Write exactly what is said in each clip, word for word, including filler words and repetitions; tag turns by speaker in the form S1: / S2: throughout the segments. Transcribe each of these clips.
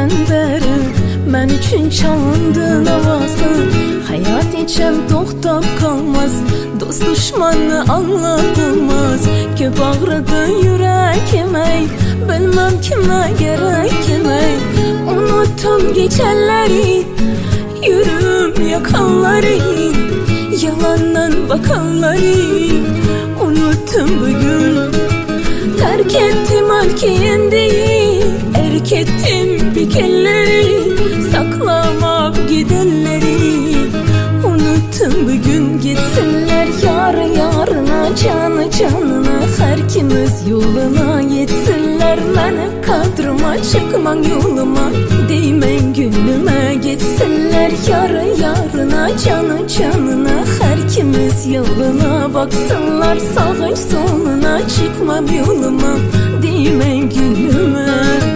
S1: günden beri men üçün çalındın havası. Hayat içem toxtab kalmaz, dost düşmanı anlatılmaz. Köp ağrıdı yüreğime, bilmem kime gerekime. Unuttum geçenleri, yürüm yakanları, yalandan bakanları. Unuttum bugün, terk ettim alkiyen değil, erk ettim bikenleri, saklamak gidenleri. Unuttum bugün, gitsinler yarı yarına, canı canına, her kimiz yoluna yetsinler. Mene kadrıma, çıkman yoluma, değmen gönlüme. Gitsinler yarı yarına, canı canına, her kimiz yoluna. Baksınlar sağın soluna, çıkmam yoluma, değmen gönlüme.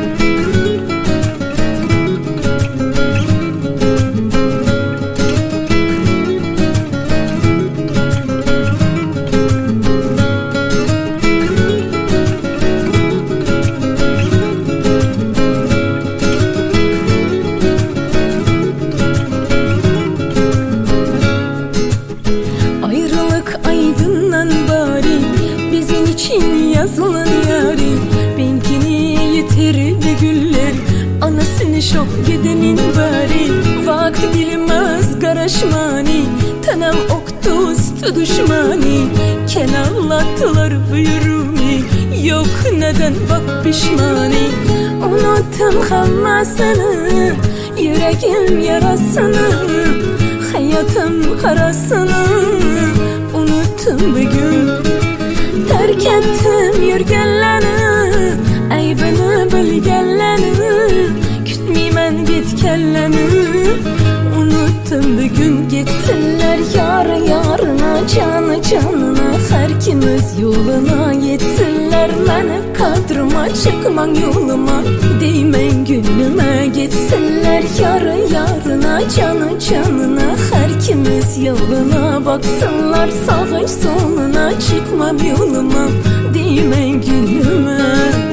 S1: Yazılan yari, benimkini yitirdi güller, anasını şok gidenin bari. Vakti bilmez karışmani, tanam oktu üstü düşmani. Kenarlattılar buyurumi, yok neden bak pişmani. Unuttum hammasını, yüreğim yarasını, hayatım karasını. Unuttum bugün, terk ettim yürgenlerini, aybını bilgenlerini. Kütmeymen gitkenlerini. Unuttum bugün, gitsinler yarı yarına, canı canına, her kimiz yoluna yetsinler. Mene kadrıma, çıkman yoluma, değmen gönlüme. Gitsinler yarı yarına, canı canına, her kimiz yoluna. Baksınlar sağın soluna, çıkmam yoluma, değmen gönlüme.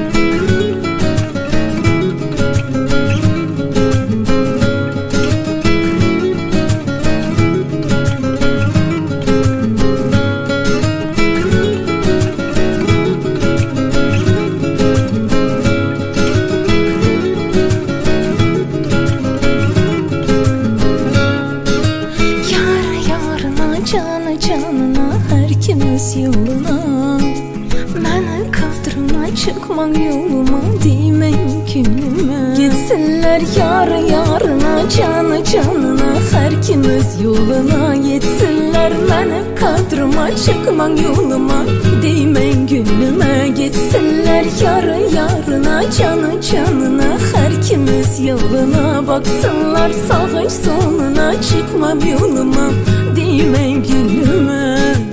S1: Canı canına, her kimiz yoluna. Mene kadrına, çıkman yoluma, değmen gönlüme. Gitsinler yarı yarına, canı canına, her kimiz yoluna yetsinler. Mene kadrıma, çıkman yoluma, değmen gönlüme. Gitsinler yarı yarına, canı canına, her kimiz yoluna. Baksınlar sağın soluna, çıkmam yoluma, değmen gönlüme.